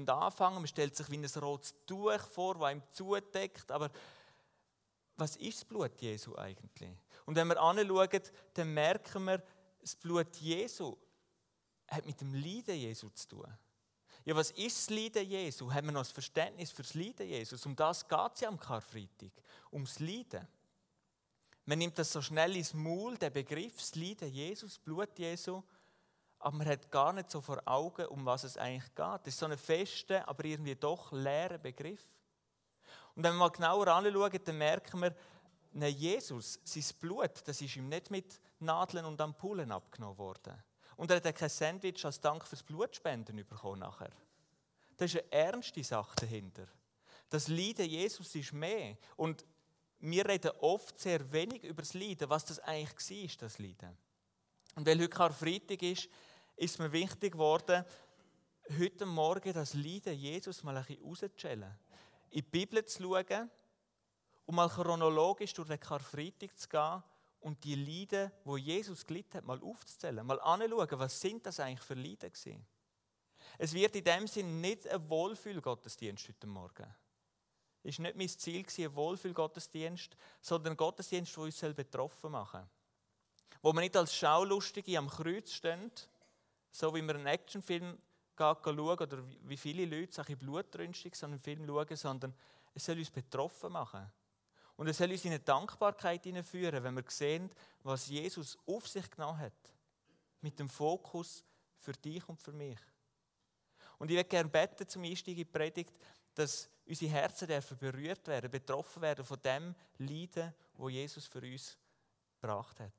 anfangen. Man stellt sich wie ein rotes Tuch vor, das einem zudeckt. Aber was ist das Blut Jesu eigentlich? Und wenn wir anschauen, dann merken wir, das Blut Jesu hat mit dem Leiden Jesu zu tun. Ja, was ist das Leiden Jesu? Haben wir noch ein Verständnis für das Leiden Jesus? Um das geht es ja am Karfreitag. Ums Leiden. Man nimmt das so schnell ins Maul, den Begriff, das Leiden Jesus, Blut Jesu, aber man hat gar nicht so vor Augen, um was es eigentlich geht. Das ist so ein fester, aber irgendwie doch leerer Begriff. Und wenn wir mal genauer anschauen, dann merken wir, Jesus, sein Blut, das ist ihm nicht mit Nadeln und Ampullen abgenommen worden. Und er hat kein Sandwich als Dank fürs Blutspenden bekommen nachher. Da ist eine ernste Sache dahinter. Das Leiden Jesus ist mehr. Und wir reden oft sehr wenig über das Leiden, was das eigentlich war, das Leiden. Und weil heute Karfreitag ist mir wichtig geworden, heute Morgen das Leiden Jesus mal ein bisschen rauszustellen. In die Bibel zu schauen und mal chronologisch durch den Karfreitag zu gehen und die Leiden, die Jesus gelitten hat, mal aufzuzählen. Mal anschauen, was sind das eigentlich für Leiden gewesen. Es wird in dem Sinne nicht ein Wohlfühlgottesdienst heute Morgen. Es war nicht mein Ziel, ein Wohlfühlgottesdienst, sondern ein Gottesdienst, der uns betroffen machen soll. Wo wir nicht als Schaulustige am Kreuz stehen, so wie wir einen Actionfilm schauen oder wie viele Leute solche blutrünstig so einen Film schauen, sondern es soll uns betroffen machen. Und es soll uns in eine Dankbarkeit hineinführen, wenn wir sehen, was Jesus auf sich genommen hat. Mit dem Fokus für dich und für mich. Und ich würde gerne beten zum Einstieg in die Predigt, dass unsere Herzen berührt werden, betroffen werden von dem Leiden, das Jesus für uns gebracht hat.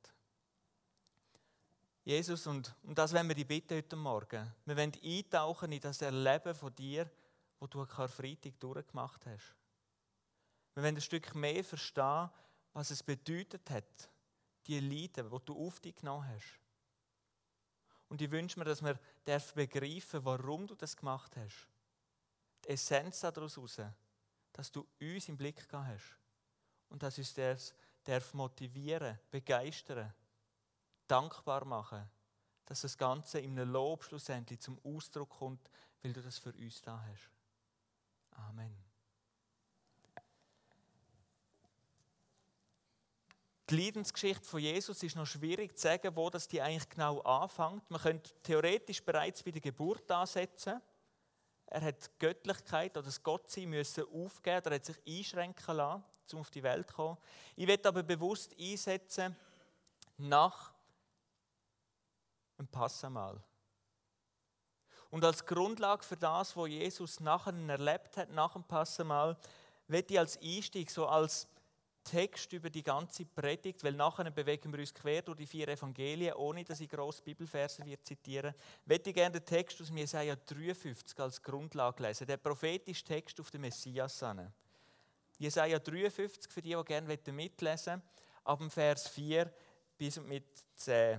Jesus, und das wollen wir dich bitten heute Morgen. Wir wollen eintauchen in das Erleben von dir, das du an Karfreitag durchgemacht hast. Wir wollen ein Stück mehr verstehen, was es bedeutet hat, die Leiden, die du auf dich genommen hast. Und ich wünsche mir, dass wir begreifen, warum du das gemacht hast. Die Essenz daraus heraus, dass du uns im Blick gehabt hast. Und dass uns das motivieren, begeistern, dankbar machen, dass das Ganze in einem Lob schlussendlich zum Ausdruck kommt, weil du das für uns da hast. Amen. Die Leidensgeschichte von Jesus ist noch schwierig zu sagen, wo das die eigentlich genau anfängt. Man könnte theoretisch bereits bei der Geburt ansetzen. Er hat die Göttlichkeit oder das Gottsein müssen aufgeben oder hat sich einschränken lassen, um auf die Welt zu kommen. Ich will aber bewusst einsetzen nach dem Passamal. Und als Grundlage für das, was Jesus nachher erlebt hat, nach dem Passamal, will ich als Einstieg, so als Text über die ganze Predigt, weil nachher bewegen wir uns quer durch die 4 Evangelien, ohne dass ich grosse Bibelverse zitieren möchte ich gerne den Text aus Jesaja 53 als Grundlage lesen, der prophetische Text auf den Messias hin. Jesaja 53, für die gerne mitlesen wollen, ab dem Vers 4 bis mit 10.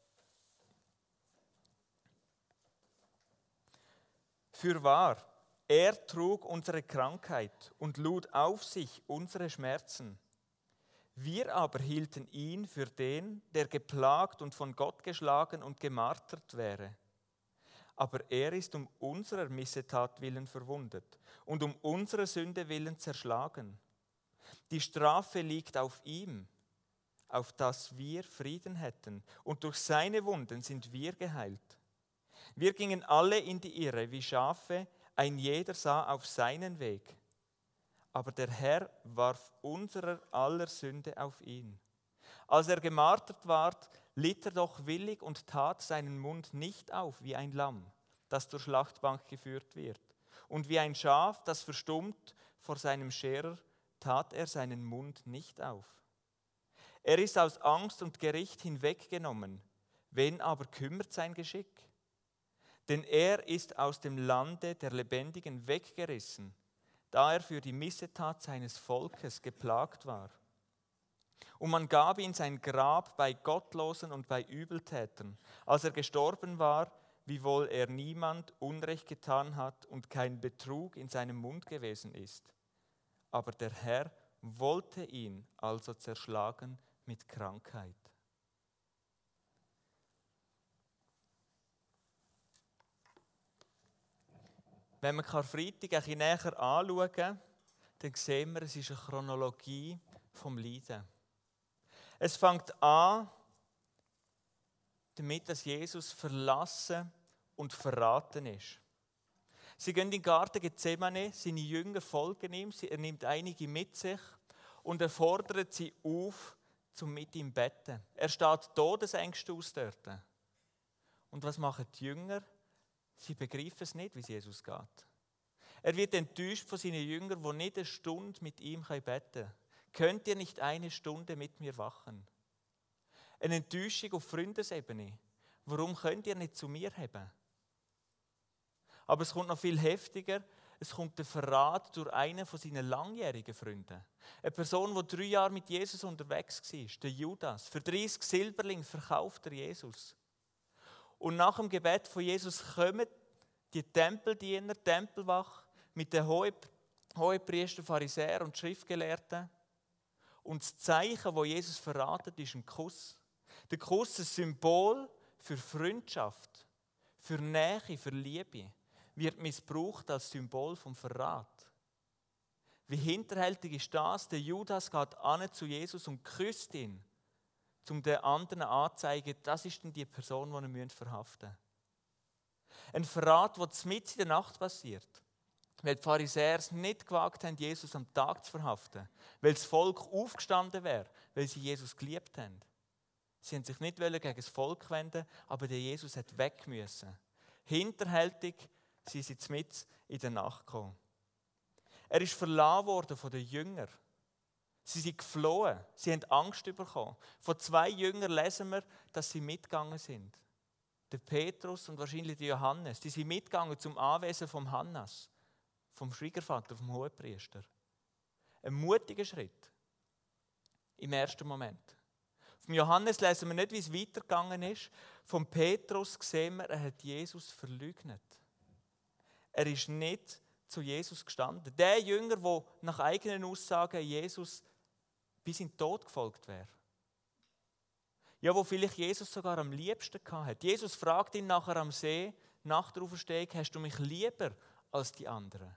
Fürwahr, er trug unsere Krankheit und lud auf sich unsere Schmerzen. Wir aber hielten ihn für den, der geplagt und von Gott geschlagen und gemartert wäre. Aber er ist um unserer Missetat willen verwundet und um unserer Sünde willen zerschlagen. Die Strafe liegt auf ihm, auf dass wir Frieden hätten, und durch seine Wunden sind wir geheilt. Wir gingen alle in die Irre wie Schafe, ein jeder sah auf seinen Weg. Aber der Herr warf unserer aller Sünde auf ihn. Als er gemartert ward, litt er doch willig und tat seinen Mund nicht auf wie ein Lamm, das zur Schlachtbank geführt wird. Und wie ein Schaf, das verstummt vor seinem Scherer, tat er seinen Mund nicht auf. Er ist aus Angst und Gericht hinweggenommen, wen aber kümmert sein Geschick? Denn er ist aus dem Lande der Lebendigen weggerissen, da er für die Missetat seines Volkes geplagt war. Und man gab ihm sein Grab bei Gottlosen und bei Übeltätern. Als er gestorben war, wiewohl er niemand Unrecht getan hat und kein Betrug in seinem Mund gewesen ist. Aber der Herr wollte ihn also zerschlagen mit Krankheit. Wenn wir Karfreitag ein bisschen näher anschauen, dann sehen wir, es ist eine Chronologie vom Leiden. Es fängt an damit, dass Jesus verlassen und verraten ist. Sie gehen in den Garten Gethsemane, seine Jünger folgen ihm, er nimmt einige mit sich und er fordert sie auf, zum mit ihm betten. Er steht Todesängste aus dort. Und was machen die Jünger? Sie begreifen es nicht, wie es Jesus geht. Er wird enttäuscht von seinen Jüngern, die nicht eine Stunde mit ihm beten können. Könnt ihr nicht eine Stunde mit mir wachen? Eine Enttäuschung auf Freundesebene. Warum könnt ihr nicht zu mir haben? Aber es kommt noch viel heftiger. Es kommt der Verrat durch einen von seinen langjährigen Freunden. Eine Person, die 3 Jahre mit Jesus unterwegs war, der Judas. Für 30 Silberling verkauft er Jesus. Und nach dem Gebet von Jesus kommen die Tempeldiener, Tempelwache, mit den Hohepriester, Pharisäern und Schriftgelehrten. Und das Zeichen, das Jesus verratet, ist ein Kuss. Der Kuss ist ein Symbol für Freundschaft, für Nähe, für Liebe. Wird missbraucht als Symbol vom Verrat. Wie hinterhältig ist das? Der Judas geht an zu Jesus und küsst ihn, um den anderen anzuzeigen, das ist dann die Person, die wir verhaften müssen. Ein Verrat, der mitten in der Nacht passiert. Weil die Pharisäer es nicht gewagt haben, Jesus am Tag zu verhaften. Weil das Volk aufgestanden wäre, weil sie Jesus geliebt haben. Sie haben sich nicht gegen das Volk wenden, aber der Jesus hat weg müssen. Hinterhältig sind sie mitten in der Nacht gekommen. Er ist verlassen worden von den Jüngern. Sie sind geflohen, sie haben Angst bekommen. Von 2 Jüngern lesen wir, dass sie mitgegangen sind. Der Petrus und wahrscheinlich der Johannes. Die sind mitgegangen zum Anwesen vom Hannas, vom Schwiegervater, vom Hohepriester. Ein mutiger Schritt im ersten Moment. Vom Johannes lesen wir nicht, wie es weitergegangen ist. Vom Petrus sehen wir, er hat Jesus verleugnet. Er ist nicht zu Jesus gestanden. Der Jünger, der nach eigenen Aussagen Jesus bis in den Tod gefolgt wäre. Ja, wo vielleicht Jesus sogar am liebsten hatte. Jesus fragt ihn nachher am See, nach der Auferstehung, hast du mich lieber als die anderen?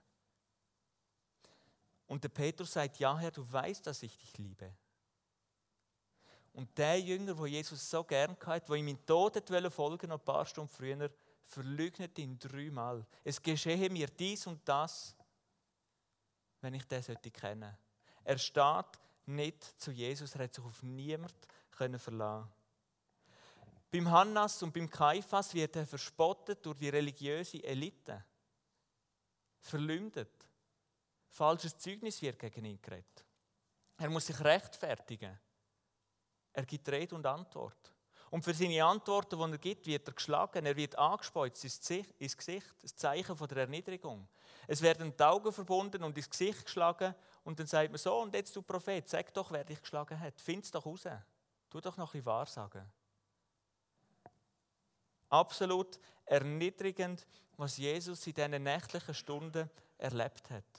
Und der Petrus sagt, ja Herr, du weißt, dass ich dich liebe. Und der Jünger, den Jesus so gern hatte, der ihm in den Tod folgen wollte, noch ein paar Stunden früher, verleugnet ihn 3-mal. Es geschehe mir dies und das, wenn ich den kennen sollte. Er steht nicht zu Jesus, er hat sich auf niemanden verlassen. Beim Hannas und beim Kaiphas wird er verspottet durch die religiöse Elite. Verleumdet. Falsches Zeugnis wird gegen ihn geredet. Er muss sich rechtfertigen. Er gibt Rede und Antwort. Und für seine Antworten, die er gibt, wird er geschlagen, er wird angespeuzt ins Gesicht, das Zeichen von der Erniedrigung. Es werden die Augen verbunden und ins Gesicht geschlagen und dann sagt man so, und jetzt du Prophet, sag doch, wer dich geschlagen hat, find's doch raus, tu doch noch ein bisschen Wahrsagen. Absolut erniedrigend, was Jesus in diesen nächtlichen Stunden erlebt hat.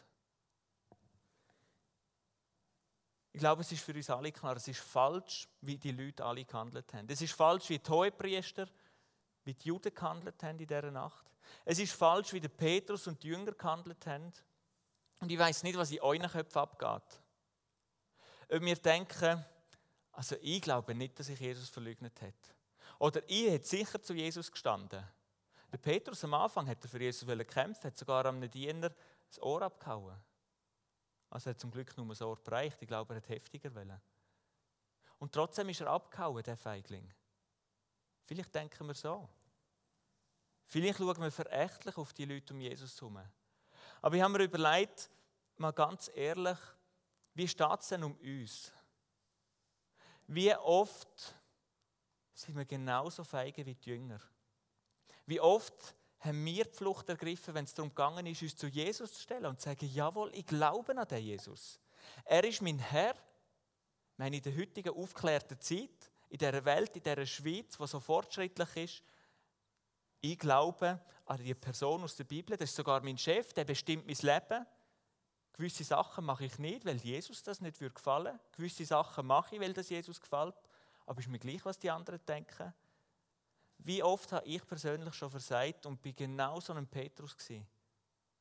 Ich glaube, es ist für uns alle klar, es ist falsch, wie die Leute alle gehandelt haben. Es ist falsch, wie die Hohepriester, wie die Juden gehandelt haben in dieser Nacht. Es ist falsch, wie der Petrus und die Jünger gehandelt haben. Und ich weiss nicht, was in euren Köpfen abgeht. Ob wir denken, also ich glaube nicht, dass ich Jesus verleugnet hätte. Oder ich hätte sicher zu Jesus gestanden. Der Petrus am Anfang hat für Jesus kämpfen, hat sogar einem Diener das Ohr abgehauen. Also er hat zum Glück nur das Ohr bereicht. Ich glaube, er hat heftiger wollen. Und trotzdem ist er abgehauen, der Feigling. Vielleicht denken wir so. Vielleicht schauen wir verächtlich auf die Leute um Jesus herum. Aber ich habe mir überlegt, mal ganz ehrlich, wie steht es denn um uns? Wie oft sind wir genauso feige wie die Jünger? Wie oft haben wir die Flucht ergriffen, wenn es darum gegangen ist, uns zu Jesus zu stellen und zu sagen, jawohl, ich glaube an den Jesus. Er ist mein Herr. Ich meine, in der heutigen aufgeklärten Zeit, in dieser Welt, in dieser Schweiz, die so fortschrittlich ist, ich glaube an die Person aus der Bibel, das ist sogar mein Chef, der bestimmt mein Leben. Gewisse Sachen mache ich nicht, weil Jesus das nicht gefallen würde. Gewisse Sachen mache ich, weil das Jesus gefällt. Aber ist mir gleich, was die anderen denken. Wie oft habe ich persönlich schon versagt und bin genau so ein Petrus gewesen.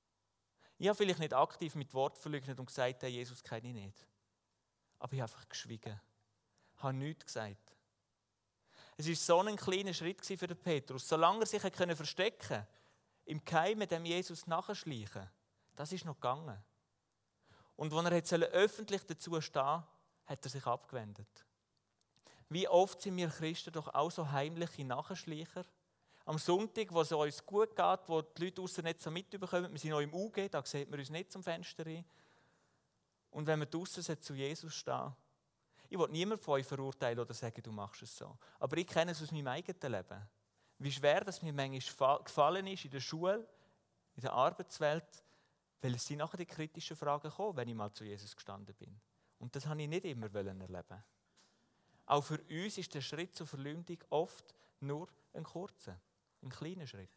Ich habe vielleicht nicht aktiv mit Wort verleugnet und gesagt, hey, Jesus kenne ich nicht. Aber ich habe einfach geschwiegen. Ich habe nichts gesagt. Es war so ein kleiner Schritt für den Petrus. Solange er sich verstecken konnte, im Geheimen dem Jesus nachschleichen, das ist noch gegangen. Und als er öffentlich dazu stehen sollte, hat er sich abgewendet. Wie oft sind wir Christen doch auch so heimliche Nachschleicher? Am Sonntag, wo es uns gut geht, wo die Leute draussen nicht so mitbekommen, wir sind noch im UG, da sieht man uns nicht zum Fenster rein. Und wenn wir draussen zu Jesus stehen, ich will niemanden von euch verurteilen oder sagen, du machst es so. Aber ich kenne es aus meinem eigenen Leben. Wie schwer das mir manchmal gefallen ist in der Schule, in der Arbeitswelt, weil es sind nachher die kritischen Fragen gekommen, wenn ich mal zu Jesus gestanden bin. Und das habe ich nicht immer erleben. Auch für uns ist der Schritt zur Verleumdung oft nur ein kurzer, ein kleiner Schritt.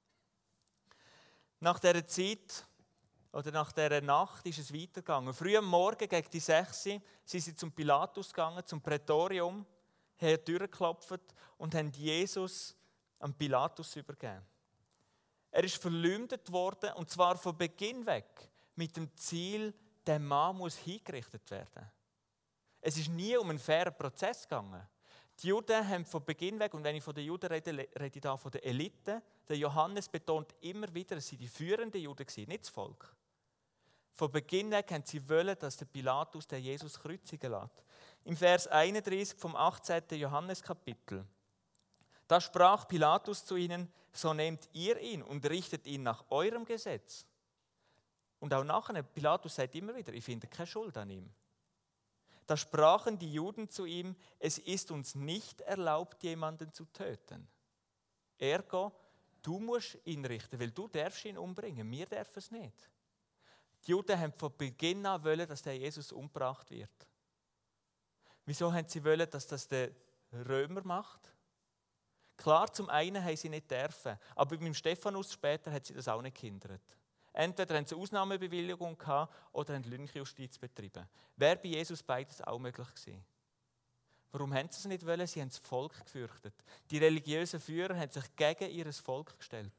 Nach dieser Zeit oder nach dieser Nacht ist es weitergegangen. Früh am Morgen gegen die 6 sind sie zum Pilatus gegangen, zum Prätorium, haben die Tür geklopft und haben Jesus an Pilatus übergeben. Er ist verleumdet worden, und zwar von Beginn weg, mit dem Ziel, der Mann muss hingerichtet werden. Es ist nie um einen fairen Prozess gegangen. Die Juden haben von Beginn weg, und wenn ich von den Juden rede, rede ich da von der Elite. Der Johannes betont immer wieder, es sind die führenden Juden gewesen, nicht das Volk. Von Beginn weg haben sie wollen, dass der Pilatus den Jesus kreuzigen lässt. Im Vers 31 vom 18. Johanneskapitel. Da sprach Pilatus zu ihnen: So nehmt ihr ihn und richtet ihn nach eurem Gesetz. Und auch nachher, Pilatus sagt immer wieder, ich finde keine Schuld an ihm. Da sprachen die Juden zu ihm: Es ist uns nicht erlaubt, jemanden zu töten. Ergo, du musst ihn richten, weil du darfst ihn umbringen, wir dürfen es nicht. Die Juden haben von Beginn an wollen, dass der Jesus umgebracht wird. Wieso haben sie wollen, dass das der Römer macht? Klar, zum einen haben sie nicht dürfen, aber beim Stephanus später hat sie das auch nicht gehindert. Entweder haben sie eine Ausnahmebewilligung gehabt oder haben Lynchjustiz betrieben. Wäre bei Jesus beides auch möglich gewesen. Warum haben sie es nicht wollen? Sie haben das Volk gefürchtet. Die religiösen Führer haben sich gegen ihr Volk gestellt.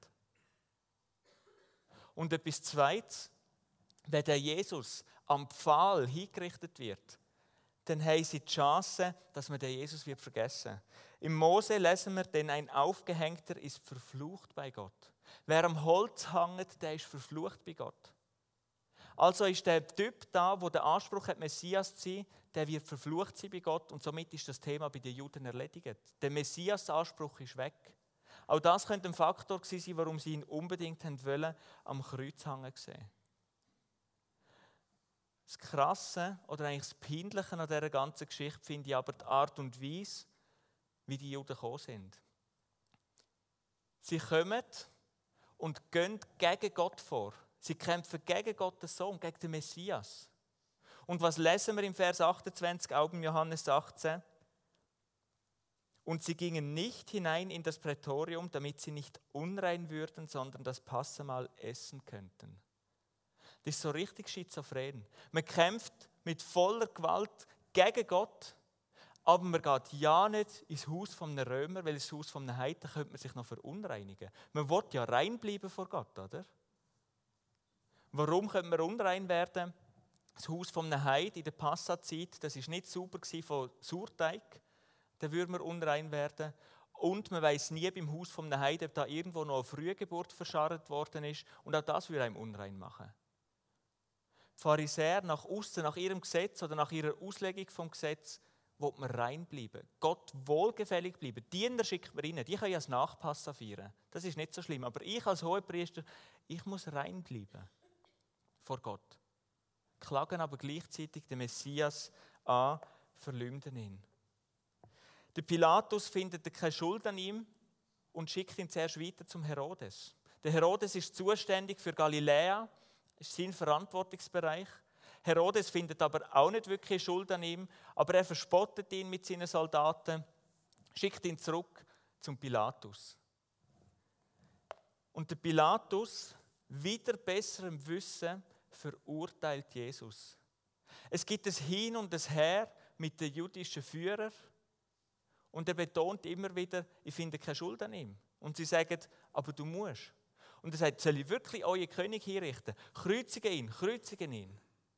Und etwas Zweites: Wenn der Jesus am Pfahl hingerichtet wird, dann haben sie die Chance, dass man den Jesus vergessen wird. Im Mose lesen wir, denn ein Aufgehängter ist verflucht bei Gott. Wer am Holz hängt, der ist verflucht bei Gott. Also ist der Typ da, der den Anspruch hat, Messias zu sein, der wird verflucht sein bei Gott, und somit ist das Thema bei den Juden erledigt. Der Messias-Anspruch ist weg. Auch das könnte ein Faktor gewesen sein, warum sie ihn unbedingt wollen, am Kreuz hängen sehen. Das Krasse oder eigentlich das Peinliche an dieser ganzen Geschichte finde ich aber die Art und Weise, wie die Juden gekommen sind. Sie kommen und gehen gegen Gott vor. Sie kämpfen gegen Gottes Sohn, gegen den Messias. Und was lesen wir im Vers 28, auch im Johannes 18? Und sie gingen nicht hinein in das Prätorium, damit sie nicht unrein würden, sondern das Passamahl essen könnten. Das ist so richtig schizophren. Man kämpft mit voller Gewalt gegen Gott, aber man geht ja nicht ins Haus von einem Römer, weil ins Haus von einem Heiden könnte man sich noch verunreinigen. Man will ja rein bleiben vor Gott, oder? Warum könnte man unrein werden? Das Haus von einem Heiden in der Passazeit, das war nicht sauber von Sauerteig, da würde man unrein werden. Und man weiss nie beim Haus von einem Heiden, ob da irgendwo noch eine Frühgeburt verscharrt worden ist, und auch das würde einem unrein machen. Die Pharisäer nach außen, nach ihrem Gesetz oder nach ihrer Auslegung vom Gesetz, will man rein bleiben, Gott wohlgefällig bleiben. Die Diener schickt man rein, die können ja das Nachpassen feiern. Das ist nicht so schlimm. Aber ich als Hohepriester, ich muss rein bleiben vor Gott. Klagen aber gleichzeitig den Messias an, verleumden ihn. Der Pilatus findet keine Schuld an ihm und schickt ihn zuerst weiter zum Herodes. Der Herodes ist zuständig für Galiläa, ist sein Verantwortungsbereich. Herodes findet aber auch nicht wirklich Schuld an ihm, aber er verspottet ihn mit seinen Soldaten, schickt ihn zurück zum Pilatus. Und der Pilatus, wieder besserem Wissen, verurteilt Jesus. Es gibt ein Hin und ein Her mit den jüdischen Führern und er betont immer wieder, ich finde keine Schuld an ihm. Und sie sagen, aber du musst. Und er sagt, soll ich wirklich euren König hinrichten? Kreuzigen ihn, kreuzigen ihn.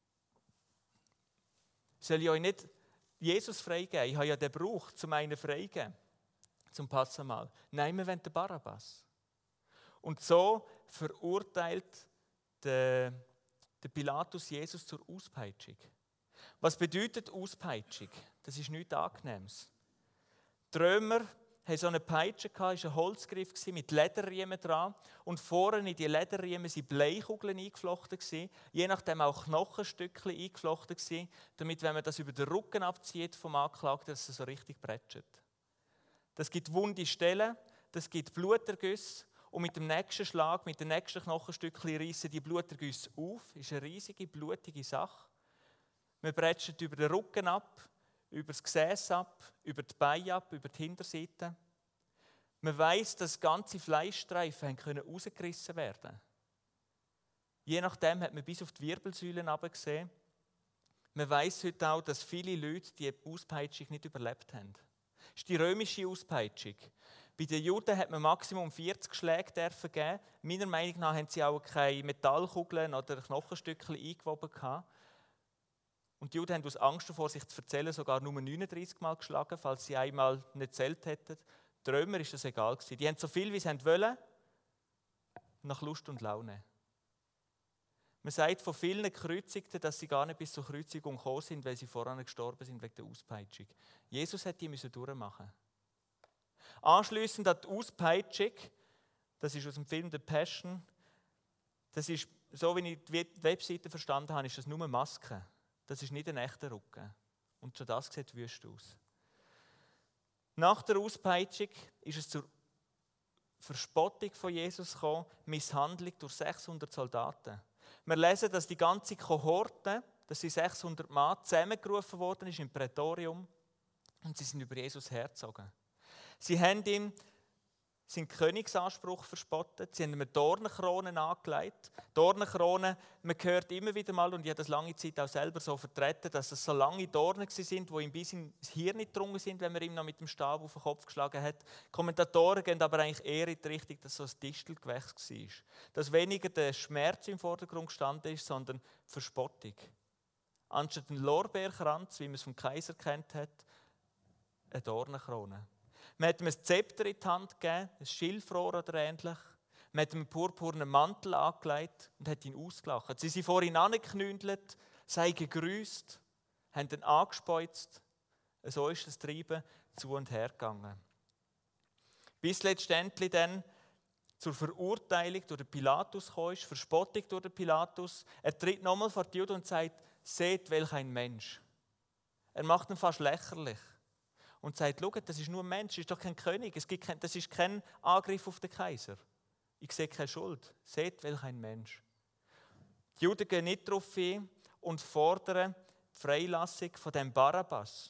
Soll ich euch nicht Jesus freigeben? Ich habe ja den gebraucht, um einen freigeben, zum Passamal. Nein, wir wollen den Barabbas. Und so verurteilt der Pilatus Jesus zur Auspeitschung. Was bedeutet Auspeitschung? Das ist nichts Angenehmes. Die Römer hatten so eine Peitsche, das war ein Holzgriff mit Lederriemen dran. Und vorne in die Lederriemen waren Bleikugeln eingeflochten, je nachdem auch Knochenstückchen eingeflochten, damit, wenn man das über den Rücken abzieht vom Anklagten, dass es so richtig prätscht. Das gibt wunde Stellen, das gibt Blutergüsse. Und mit dem nächsten Schlag, mit den nächsten Knochenstückchen reissen die Blutergüsse auf. Das ist eine riesige, blutige Sache. Man prätscht über den Rücken ab, über das Gesäß ab, über die Beine ab, über die Hinterseite. Man weiss, dass ganze Fleischstreifen herausgerissen werden können. Je nachdem hat man bis auf die Wirbelsäulen gesehen. Man weiss heute auch, dass viele Leute die Auspeitschung nicht überlebt haben. Das ist die römische Auspeitschung. Bei den Juden hat man Maximum 40 Schläge geben. Meiner Meinung nach haben sie auch keine Metallkugeln oder Knochenstückchen eingewoben gehabt. Und die Juden haben aus Angst davor, sich zu erzählen, sogar nur 39 Mal geschlagen, falls sie einmal nicht gezählt hätten. Den Römern war das egal. Die haben so viel, wie sie wollen, nach Lust und Laune. Man sagt von vielen Gekreuzigten, dass sie gar nicht bis zur Kreuzigung gekommen sind, weil sie voran gestorben sind wegen der Auspeitschung. Jesus hat die durchmachen müssen. Anschliessend an die Auspeitschung, das ist aus dem Film «The Passion», das ist, so wie ich die Webseite verstanden habe, ist das nur Maske. Das ist nicht ein echter Rücken. Und schon das sieht wüst aus. Nach der Auspeitschung ist es zur Verspottung von Jesus gekommen, Misshandlung durch 600 Soldaten. Wir lesen, dass die ganze Kohorte, dass sie 600 Mann zusammengerufen worden ist im Prätorium und sie sind über Jesus hergezogen. Sie haben ihm seinen Königsanspruch verspottet, sie haben ihm eine Dornenkrone angelegt. Dornenkrone, man hört immer wieder mal, und ich habe das lange Zeit auch selber so vertreten, dass es so lange Dornen sind, die ihm bis ins Hirn gedrungen sind, wenn man ihm noch mit dem Stab auf den Kopf geschlagen hat. Die Kommentatoren gehen aber eigentlich eher in die Richtung, dass so ein Distelgewächs war. Dass weniger der Schmerz im Vordergrund gestanden ist, sondern die Verspottung. Anstatt ein Lorbeerkranz, wie man es vom Kaiser kennt hat, eine Dornenkrone. Man hat ihm ein Zepter in die Hand gegeben, ein Schilfrohr oder ähnlich. Man hat ihm einen purpurnen Mantel angelegt und hat ihn ausgelacht. Sie sind vor ihn angeknündelt, sei gegrüßt, haben ihn angespeuzt. So ist das Treiben zu und her gegangen. Bis letztendlich dann zur Verurteilung durch den Pilatus kam, Verspottung durch den Pilatus. Er tritt nochmal vor die Juden und sagt, seht, welch ein Mensch. Er macht ihn fast lächerlich. Und sagt, schaut, das ist nur ein Mensch, das ist doch kein König, das ist kein Angriff auf den Kaiser. Ich sehe keine Schuld. Seht, welch ein Mensch. Die Juden gehen nicht darauf ein und fordern die Freilassung von dem Barabbas.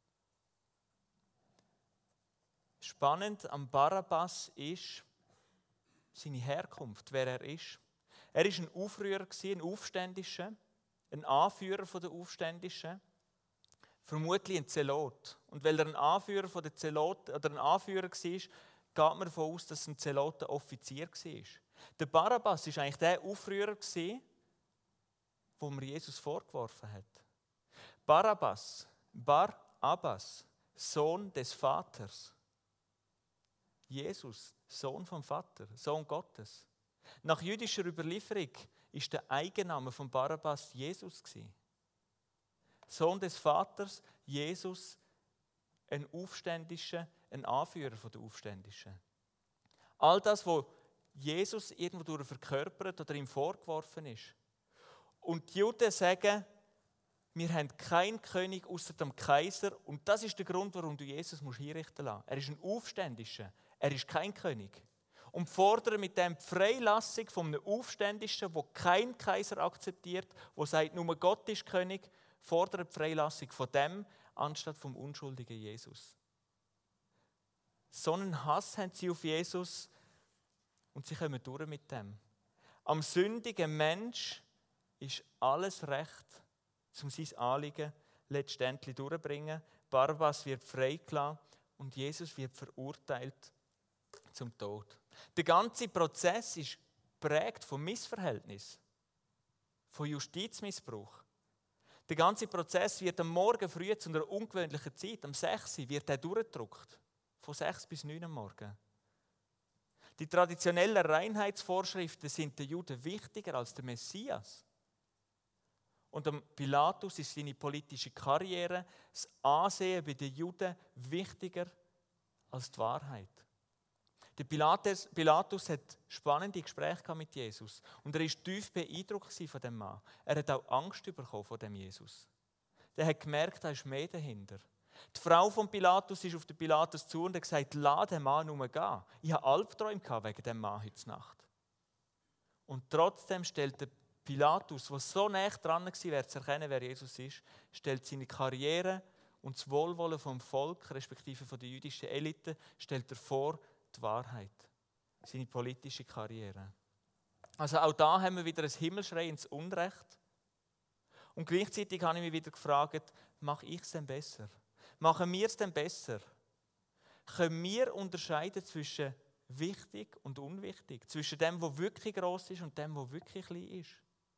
Spannend am Barabbas ist seine Herkunft, wer er ist. Er war ein Aufrührer, ein Aufständischer, ein Anführer der Aufständischen. Vermutlich ein Zelot. Und weil er ein Anführer der Zelot oder ein Anführer war, geht man davon aus, dass ein Zelot ein Offizier war. Der Barabbas war eigentlich der Aufrührer, den man Jesus vorgeworfen hat. Barabbas, Bar-Abbas, Sohn des Vaters. Jesus, Sohn vom Vater, Sohn Gottes. Nach jüdischer Überlieferung war der Eigenname von Barabbas Jesus. Sohn des Vaters, Jesus, ein Aufständischer, ein Anführer der Aufständischen. All das, was Jesus irgendwo verkörpert oder ihm vorgeworfen ist. Und die Juden sagen, wir haben keinen König außer dem Kaiser und das ist der Grund, warum du Jesus hinrichten lassen musst. Er ist ein Aufständischer, er ist kein König. Und fordern mit dem die Freilassung von einem Aufständischen, der kein Kaiser akzeptiert, der sagt, nur Gott ist König, fordern die Freilassung von dem, anstatt vom unschuldigen Jesus. So einen Hass haben sie auf Jesus und sie kommen durch mit dem. Am sündigen Mensch ist alles recht, um sein Anliegen letztendlich durchzubringen. Barabbas wird freigelassen und Jesus wird verurteilt zum Tod. Der ganze Prozess ist geprägt von Missverhältnis, von Justizmissbrauch. Der ganze Prozess wird am Morgen früh zu einer ungewöhnlichen Zeit, am 6 Uhr, wird er durchgedruckt. Von 6 bis 9 Uhr am Morgen. Die traditionellen Reinheitsvorschriften sind den Juden wichtiger als der Messias. Und am Pilatus ist seine politische Karriere, das Ansehen bei den Juden wichtiger als die Wahrheit. Der Pilatus hat spannende Gespräche mit Jesus und er war tief beeindruckt von dem Mann. Er hat auch Angst bekommen von dem Jesus. Er hat gemerkt, da ist mehr dahinter. Die Frau von Pilatus ist auf den Pilatus zu und hat gesagt, lass den Mann nur gehen. Ich habe Albträume wegen dem Mann heute Nacht. Und trotzdem stellt der Pilatus, der so nah dran war, zu erkennen, wer Jesus ist, stellt seine Karriere und das Wohlwollen vom Volk, respektive von der jüdischen Elite, stellt er vor die Wahrheit. Seine politische Karriere. Also auch da haben wir wieder ein Himmelschrei ins Unrecht. Und gleichzeitig habe ich mich wieder gefragt, mache ich es denn besser? Machen wir es denn besser? Können wir unterscheiden zwischen wichtig und unwichtig? Zwischen dem, was wirklich gross ist und dem, was wirklich klein ist?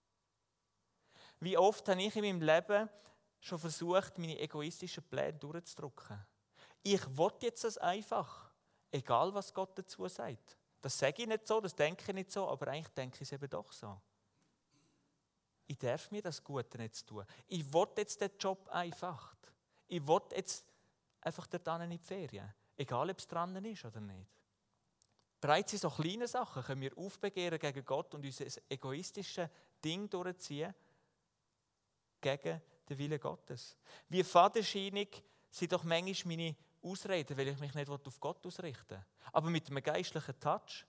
Wie oft habe ich in meinem Leben schon versucht, meine egoistischen Pläne durchzudrücken? Ich will jetzt das einfach, egal was Gott dazu sagt. Das sage ich nicht so, das denke ich nicht so, aber eigentlich denke ich es eben doch so. Ich darf mir das Gute nicht tun. Ich will jetzt den Job einfach. Ich will jetzt einfach dort in die Ferien. Egal, ob es dran ist oder nicht. Bereits in so kleinen Sachen können wir aufbegehren gegen Gott und unser egoistisches Ding durchziehen gegen den Willen Gottes. Wie fadenscheinig sind doch manchmal meine Ausreden, weil ich mich nicht auf Gott ausrichten will. Aber mit einem geistlichen Touch.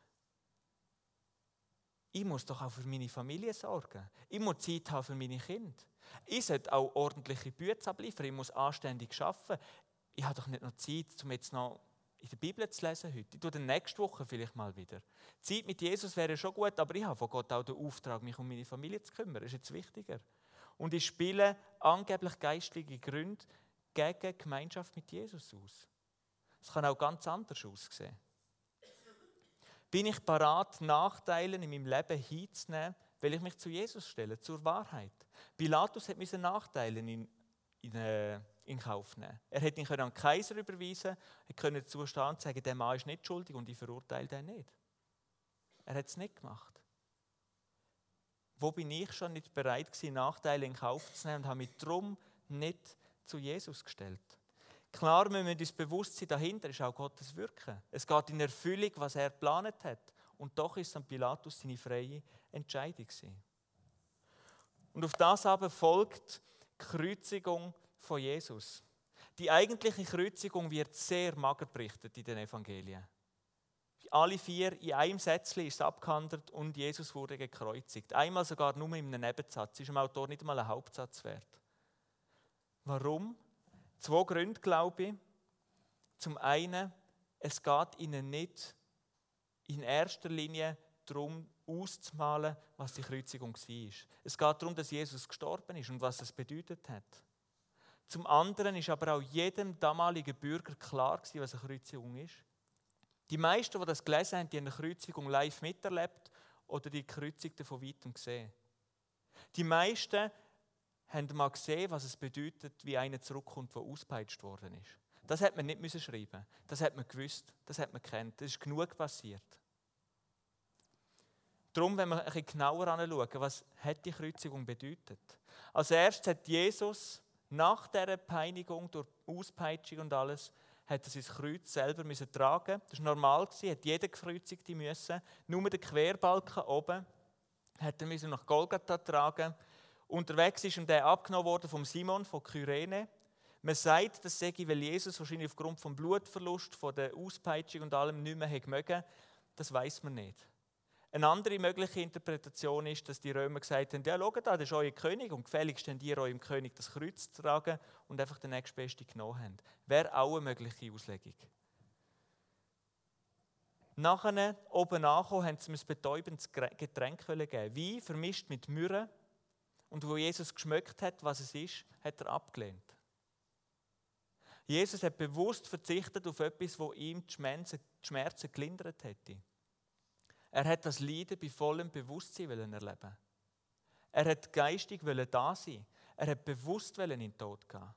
Ich muss doch auch für meine Familie sorgen. Ich muss Zeit haben für meine Kinder. Ich sollte auch ordentliche Bücher abliefern. Ich muss anständig arbeiten. Ich habe doch nicht noch Zeit, um jetzt noch in der Bibel zu lesen heute. Ich tue dann nächste Woche vielleicht mal wieder. Zeit mit Jesus wäre schon gut, aber ich habe von Gott auch den Auftrag, mich um meine Familie zu kümmern. Das ist jetzt wichtiger. Und ich spiele angeblich geistliche Gründe gegen Gemeinschaft mit Jesus aus. Es kann auch ganz anders aussehen. Bin ich bereit, Nachteile in meinem Leben hinzunehmen, weil ich mich zu Jesus stelle, zur Wahrheit? Pilatus musste Nachteile in Kauf nehmen. Er hätte ihn an den Kaiser überweisen, er konnte dazu stehen und sagen, der Mann ist nicht schuldig und ich verurteile den nicht. Er hat es nicht gemacht. Wo bin ich schon nicht bereit gewesen, Nachteile in Kauf zu nehmen und habe mich darum nicht zu Jesus gestellt? Klar müssen wir uns bewusst sein, dahinter ist auch Gottes Wirken. Es geht in Erfüllung, was er geplant hat. Und doch ist es an Pilatus seine freie Entscheidung gewesen. Und auf das aber folgt die Kreuzigung von Jesus. Die eigentliche Kreuzigung wird sehr mager berichtet in den Evangelien. Alle 4 in einem Sätzchen ist es abgehandelt und Jesus wurde gekreuzigt. Einmal sogar nur in einem Nebensatz. Ist dem Autor nicht einmal ein Hauptsatz wert. Warum? 2 Gründe, glaube ich. Zum einen, es geht ihnen nicht in erster Linie darum, auszumalen, was die Kreuzigung war. Es geht darum, dass Jesus gestorben ist und was es bedeutet hat. Zum anderen ist aber auch jedem damaligen Bürger klar gewesen, was eine Kreuzigung ist. Die meisten, die das gelesen haben, die eine Kreuzigung live miterlebt oder die Gekreuzigten von weitem gesehen. Die meisten haben mal gesehen, was es bedeutet, wie einer zurückkommt, der ausgepeitscht worden ist. Das hat man nicht schreiben. Das hat man gewusst, das hat man gekannt. Das ist genug passiert. Darum, wenn wir ein bisschen genauer anschauen, was hat die Kreuzigung bedeutet? Als erstes hat Jesus nach dieser Peinigung durch Auspeitschung und alles, hat er sein Kreuz selber tragen. Das war normal, hat jeder Gekreuzigte müssen. Nur der Querbalken oben hat er nach Golgatha tragen. Unterwegs ist ihm der abgenommen worden von Simon von Kyrene. Man sagt, das sei, weil Jesus wahrscheinlich aufgrund des Blutverlust, von der Auspeitschung und allem nicht mehr mögen. Das weiß man nicht. Eine andere mögliche Interpretation ist, dass die Römer gesagt haben, ja, schaut da, das ist euer König und gefälligst habt ihr eurem König das Kreuz zu tragen und einfach den nächstbesten genommen haben. Wäre auch eine mögliche Auslegung. Nachher, oben angekommen, haben sie mir ein betäubendes Getränk geben. Wein vermischt mit Myrrhe. Und wo Jesus geschmeckt hat, was es ist, hat er abgelehnt. Jesus hat bewusst verzichtet auf etwas, wo ihm die Schmerzen gelindert hätte. Er hat das Leiden bei vollem Bewusstsein erleben. Er hat geistig da sein. Er hat bewusst in den Tod gehen.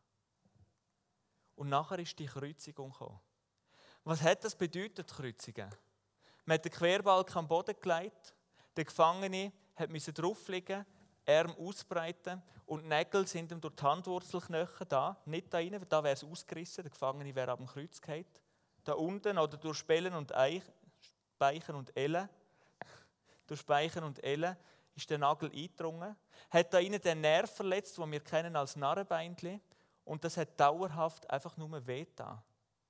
Und nachher ist die Kreuzigung gekommen. Was hat das bedeutet, Kreuzigen? Man hat den Querbalken am Boden gelegt, der Gefangene musste drauf liegen, Arm ausbreiten und die Nägel sind ihm durch die Handwurzelknochen da, nicht da rein, da wäre es ausgerissen, der Gefangene wäre ab dem Kreuz gefallen. Da unten oder durch Speichen und Ellen, durch Speichen und Ellen ist der Nagel eingedrungen, hat da rein den Nerv verletzt, den wir kennen als Narrenbeinchen, und das hat dauerhaft einfach nur wehgetan.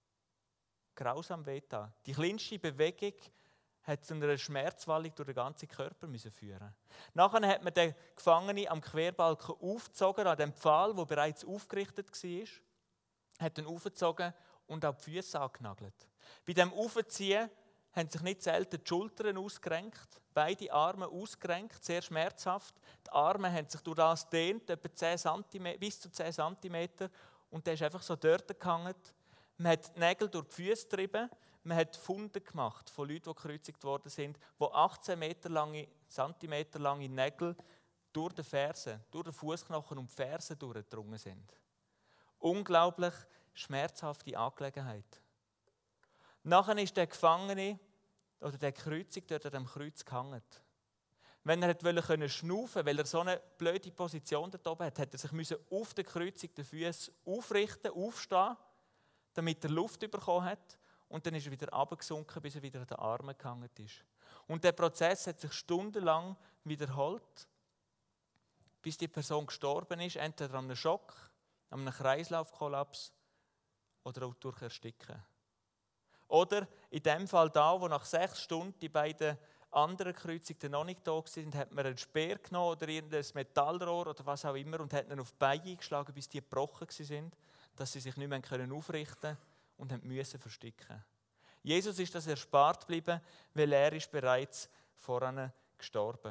Grausam wehgetan. Die kleinste Bewegung hat zu einer Schmerzwallung durch den ganzen Körper führen. Nachher hat man den Gefangenen am Querbalken aufgezogen, an dem Pfahl, der bereits aufgerichtet war, hat ihn aufgezogen und auch die Füße angenagelt. Bei diesem Aufziehen haben sich nicht selten die Schultern ausgerenkt, beide Arme ausgerenkt, sehr schmerzhaft. Die Arme haben sich durch das gedehnt, etwa 10 cm, bis zu 10 cm, und der ist einfach so dort gehangen. Man hat die Nägel durch die Füße getrieben, man hat Funde gemacht von Leuten, die gekreuzigt worden sind, wo 18 Zentimeter lange Nägel durch die Fersen, durch den Fußknochen und die Fersen durchgedrungen sind. Unglaublich schmerzhafte Angelegenheit. Nachher ist der Gefangene oder der Kreuzigte dort an dem Kreuz gehangen. Wenn er wollte schnaufen, weil er so eine blöde Position dort oben hat, hat er sich auf den gekreuzigten Füßen aufrichten, aufstehen, damit er Luft bekommen hat. Und dann ist er wieder runtergesunken, bis er wieder an den Armen gehangen ist. Und der Prozess hat sich stundenlang wiederholt, bis die Person gestorben ist, entweder an einem Schock, an einem Kreislaufkollaps oder auch durch Ersticken. Oder in dem Fall da, wo nach 6 Stunden die beiden anderen Kreuzigten noch nicht da waren, hat man einen Speer genommen oder irgendein Metallrohr oder was auch immer und hat ihn auf die Beine eingeschlagen, bis die gebrochen waren, dass sie sich nicht mehr aufrichten konnten und mussten versticken. Jesus ist das erspart geblieben, weil er ist bereits voran gestorben.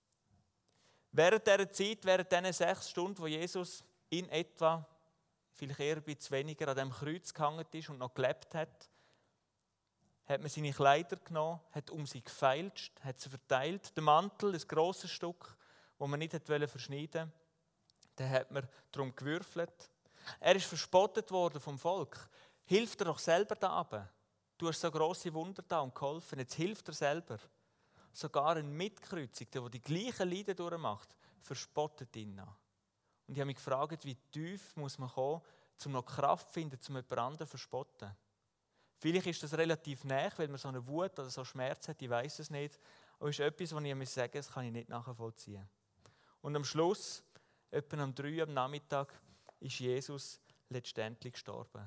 Während dieser Zeit, während diesen 6 Stunden, wo Jesus in etwa, vielleicht eher ein bisschen weniger, an dem Kreuz gehangen ist und noch gelebt hat, hat man seine Kleider genommen, hat um sie gefeilscht, hat sie verteilt. Den Mantel, ein grosses Stück, das man nicht verschneiden wollte, den hat man darum gewürfelt. Er ist verspottet worden vom Volk. Hilf dir doch selber da runter. Du hast so grosse Wunder da und geholfen. Jetzt hilft er selber. Sogar ein Mitkreuzigter, der die gleichen Leiden durchmacht, verspottet ihn noch. Und ich habe mich gefragt, wie tief muss man kommen, um noch Kraft zu finden, um jemand anderen zu verspotten. Vielleicht ist das relativ nahe, weil man so eine Wut oder so Schmerz hat, ich weiß es nicht. Aber es ist etwas, was ich sagen muss, das kann ich nicht nachvollziehen. Und am Schluss, etwa um 3 Uhr am Nachmittag, ist Jesus letztendlich gestorben.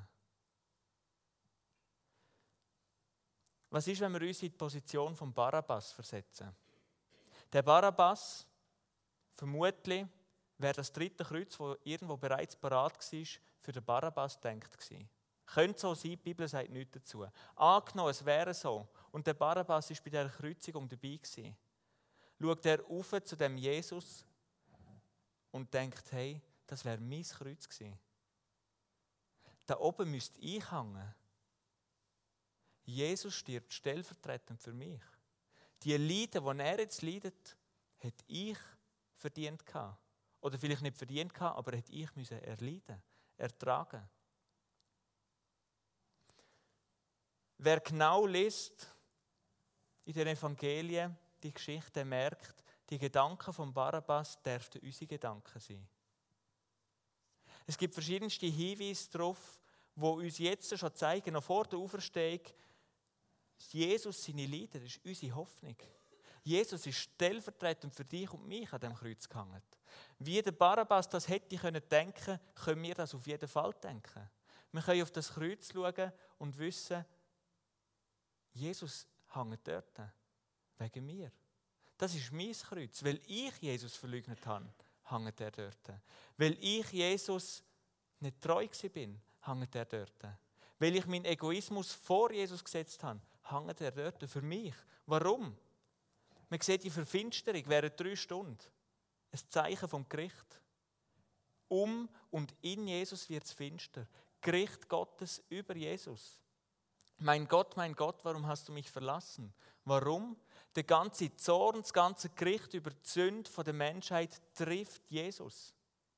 Was ist, wenn wir uns in die Position von Barabbas versetzen? Der Barabbas, vermutlich, wäre das 3. Kreuz, das irgendwo bereits parat war, für den Barabbas gedacht gewesen. Könnte so sein, die Bibel sagt nichts dazu. Angenommen, es wäre so. Und der Barabbas war bei dieser Kreuzigung dabei gewesen. Schaut er auf zu dem Jesus und denkt, hey, das wäre mein Kreuz gewesen. Da oben müsste ich hängen. Jesus stirbt stellvertretend für mich. Die Leiden, die er jetzt leidet, hätte ich verdient gehabt. Oder vielleicht nicht verdient gehabt, aber hätte ich erleiden, ertragen. Wer genau liest in den Evangelien die Geschichte, merkt, die Gedanken von Barabbas dürften unsere Gedanken sein. Es gibt verschiedenste Hinweise darauf, die uns jetzt schon zeigen, noch vor der Auferstehung, Jesus, seine Leiden, das ist unsere Hoffnung. Jesus ist stellvertretend für dich und mich an dem Kreuz gehangen. Wie der Barabbas das hätte denken können, können wir das auf jeden Fall denken. Wir können auf das Kreuz schauen und wissen, Jesus hängt dort, wegen mir. Das ist mein Kreuz. Weil ich Jesus verleugnet habe, hängt er dort. Weil ich Jesus nicht treu bin, hängt er dort. Weil ich meinen Egoismus vor Jesus gesetzt habe, hängt er dort für mich. Warum? Man sieht die Verfinsterung während 3 Stunden. Ein Zeichen vom Gericht. Um und in Jesus wird es finster. Gericht Gottes über Jesus. Mein Gott, warum hast du mich verlassen? Warum? Der ganze Zorn, das ganze Gericht über die Sünde der Menschheit trifft Jesus.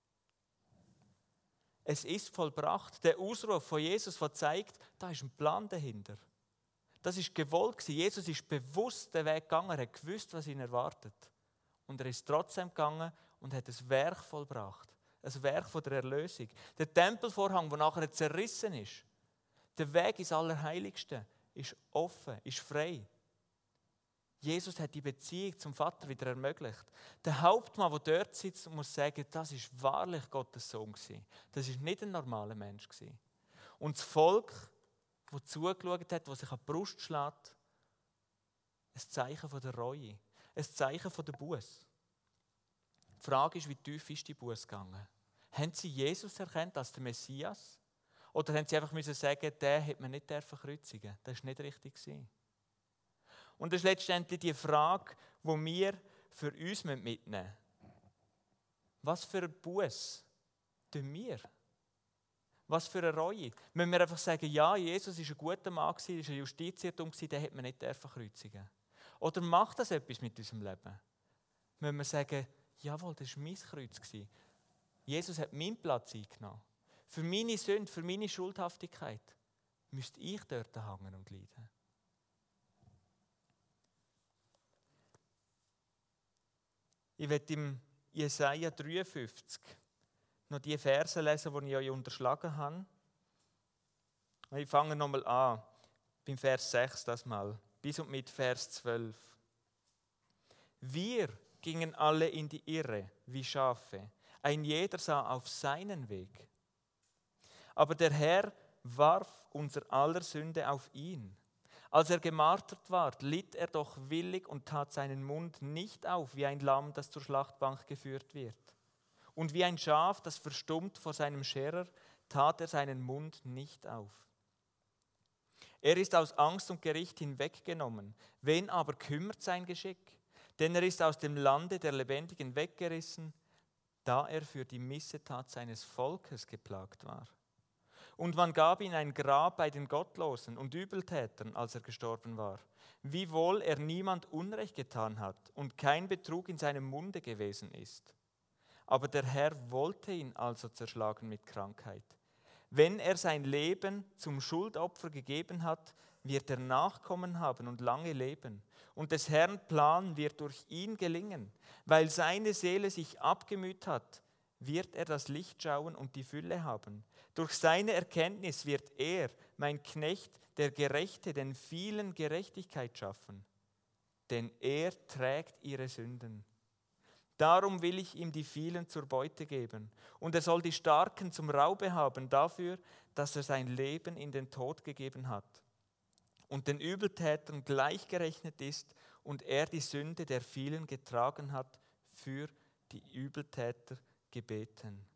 Es ist vollbracht. Der Ausruf von Jesus, der zeigt, da ist ein Plan dahinter. Das ist gewollt gewesen. Jesus ist bewusst den Weg gegangen, er hat gewusst, was ihn erwartet. Und er ist trotzdem gegangen und hat ein Werk vollbracht. Ein Werk von der Erlösung. Der Tempelvorhang, der nachher zerrissen ist, der Weg ins Allerheiligste, ist offen, ist frei. Jesus hat die Beziehung zum Vater wieder ermöglicht. Der Hauptmann, der dort sitzt, muss sagen, das ist wahrlich Gottes Sohn gewesen. Das ist nicht ein normaler Mensch gewesen. Und das Volk, das zugeschaut hat, das sich an die Brust schlägt, ein Zeichen von der Reue, ein Zeichen von der Buße. Die Frage ist, wie tief ist die Buße gegangen? Haben sie Jesus erkannt als den Messias? Oder haben sie einfach müssen sagen, den hätte man nicht kreuzigen? Das war nicht richtig gewesen. Und das ist letztendlich die Frage, die wir für uns mitnehmen müssen. Was für eine Buße tun wir? Was für eine Reue? Müssen wir einfach sagen, ja, Jesus war ein guter Mann, er war ein Justizirrtum, den hätte man nicht kreuzigen? Oder macht das etwas mit unserem Leben? Müssen wir sagen, jawohl, das war mein Kreuz. Jesus hat meinen Platz eingenommen. Für meine Sünde, für meine Schuldhaftigkeit müsste ich dort hängen und leiden. Ich werde im Jesaja 53 noch die Verse lesen, die ich euch unterschlagen habe. Ich fange nochmal an, beim Vers 6 das mal, bis und mit Vers 12. Wir gingen alle in die Irre, wie Schafe. Ein jeder sah auf seinen Weg. Aber der Herr warf unser aller Sünde auf ihn. Als er gemartert ward, litt er doch willig und tat seinen Mund nicht auf, wie ein Lamm, das zur Schlachtbank geführt wird. Und wie ein Schaf, das verstummt vor seinem Scherer, tat er seinen Mund nicht auf. Er ist aus Angst und Gericht hinweggenommen. Wen aber kümmert sein Geschick? Denn er ist aus dem Lande der Lebendigen weggerissen, da er für die Missetat seines Volkes geplagt war. Und man gab ihm ein Grab bei den Gottlosen und Übeltätern, als er gestorben war, wiewohl er niemand Unrecht getan hat und kein Betrug in seinem Munde gewesen ist. Aber der Herr wollte ihn also zerschlagen mit Krankheit. Wenn er sein Leben zum Schuldopfer gegeben hat, wird er Nachkommen haben und lange leben. Und des Herrn Plan wird durch ihn gelingen. Weil seine Seele sich abgemüht hat, wird er das Licht schauen und die Fülle haben. Durch seine Erkenntnis wird er, mein Knecht, der Gerechte, den vielen Gerechtigkeit schaffen. Denn er trägt ihre Sünden. Darum will ich ihm die vielen zur Beute geben. Und er soll die Starken zum Raube haben dafür, dass er sein Leben in den Tod gegeben hat. Und den Übeltätern gleichgerechnet ist und er die Sünde der vielen getragen hat, für die Übeltäter gebeten.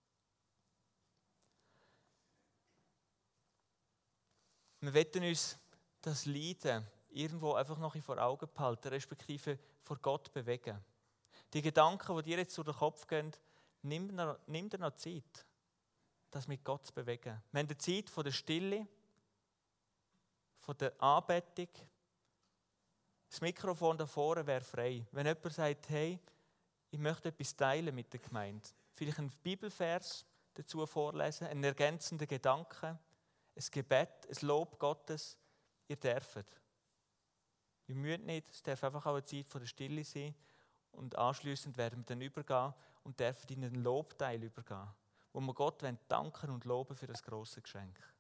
Wir wollen uns das Leiden irgendwo einfach noch vor Augen behalten, respektive vor Gott bewegen. Die Gedanken, die dir jetzt durch den Kopf gehen, nimm dir noch Zeit, das mit Gott zu bewegen. Wir haben eine Zeit von der Stille, von der Anbetung. Das Mikrofon da vorne wäre frei. Wenn jemand sagt, hey, ich möchte etwas teilen mit der Gemeinde, vielleicht einen Bibelvers dazu vorlesen, einen ergänzenden Gedanken, ein Gebet, ein Lob Gottes, ihr dürft. Ihr müsst nicht, es darf einfach auch eine Zeit von der Stille sein und anschliessend werden wir dann übergehen und dürfen in einen Lobteil übergehen, wo wir Gott danken und loben für das grosse Geschenk.